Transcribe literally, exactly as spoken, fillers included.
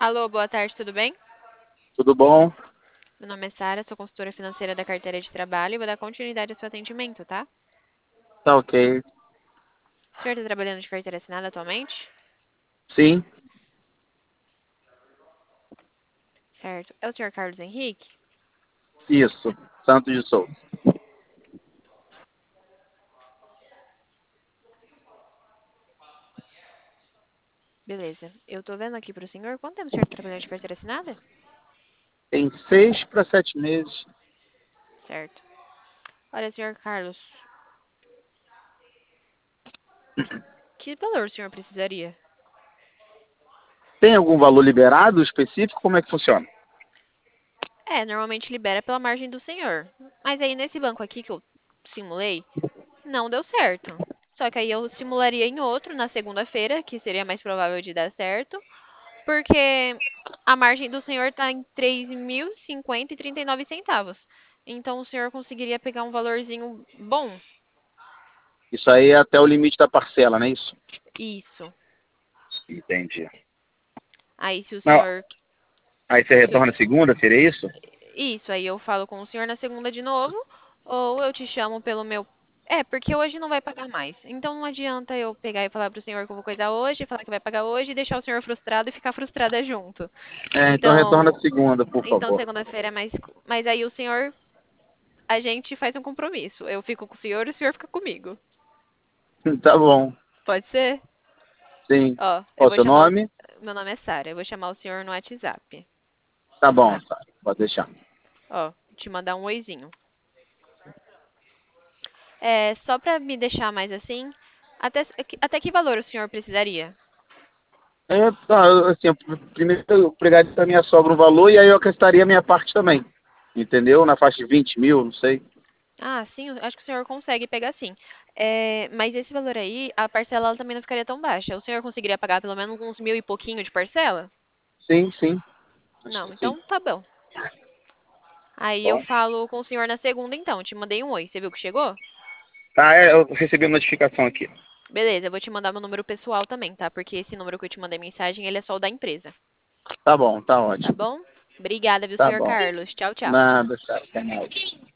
Alô, boa tarde, tudo bem? Tudo bom? Meu nome é Sara, sou consultora financeira da carteira de trabalho e vou dar continuidade ao seu atendimento, tá? Tá ok. O senhor está trabalhando de carteira assinada atualmente? Sim, Certo. É o senhor Carlos Henrique? isso. Santos de Souza. Beleza. Eu tô vendo aqui pro senhor. Quanto tempo o senhor está trabalhando de carteira assinada? Tem seis para sete meses. Certo. Olha, senhor Carlos, que valor o senhor precisaria? Tem algum valor liberado específico? Como é que funciona? É, normalmente libera pela margem do senhor. Mas aí nesse banco aqui que eu simulei, não deu certo. Só que aí eu simularia em outro na segunda-feira, que seria mais provável de dar certo. Porque a margem do senhor está em três mil e cinquenta e trinta e nove centavos. Então o senhor conseguiria pegar um valorzinho bom? Isso aí é até o limite da parcela, não é isso? Isso. Entendi. Aí se o Não, senhor aí você se o- retorna segunda, seria isso? isso, aí eu falo com o senhor na segunda de novo, ou eu te chamo pelo meu. É, porque hoje não vai pagar mais. Então não adianta eu pegar e falar pro senhor que eu vou coisar hoje, falar que vai pagar hoje e deixar o senhor frustrado e ficar frustrada junto. É, então retorna Então, segunda, por então favor. segunda-feira é mais. Mas aí o senhor a gente faz um compromisso. Eu fico com o senhor e o senhor fica comigo. Tá bom. Pode ser? Sim. Ó, eu Qual o vou seu chamar o... nome? Meu nome é Sara. Eu vou chamar o senhor no WhatsApp. Tá bom, Tá? tá. Pode deixar. Ó, te mandar um oizinho. É, só pra me deixar mais assim, até, até que valor o senhor precisaria? É, tá, assim, eu- primeiro eu pregaria para minha sogra um valor e aí eu acrescentaria a minha parte também. Entendeu? Na faixa de vinte mil, não sei. Ah, sim, eu acho que o senhor consegue pegar sim. É, mas esse valor aí, a parcela ela também não ficaria tão baixa. O senhor conseguiria pagar pelo menos uns mil e pouquinho de parcela? Sim, sim. Acho Não, que sim. então tá bom. Aí eu Bom. falo com o senhor na segunda então. Te mandei um oi. Você viu que chegou? Tá, é, eu recebi uma notificação aqui. Beleza, eu vou te mandar meu número pessoal também, tá? Porque esse número que eu te mandei mensagem, ele é só o da empresa. Tá bom, tá Tá ótimo. bom? Obrigada, viu, Tá senhor bom. Carlos? Tchau, tchau. Nada, cara. Até mais.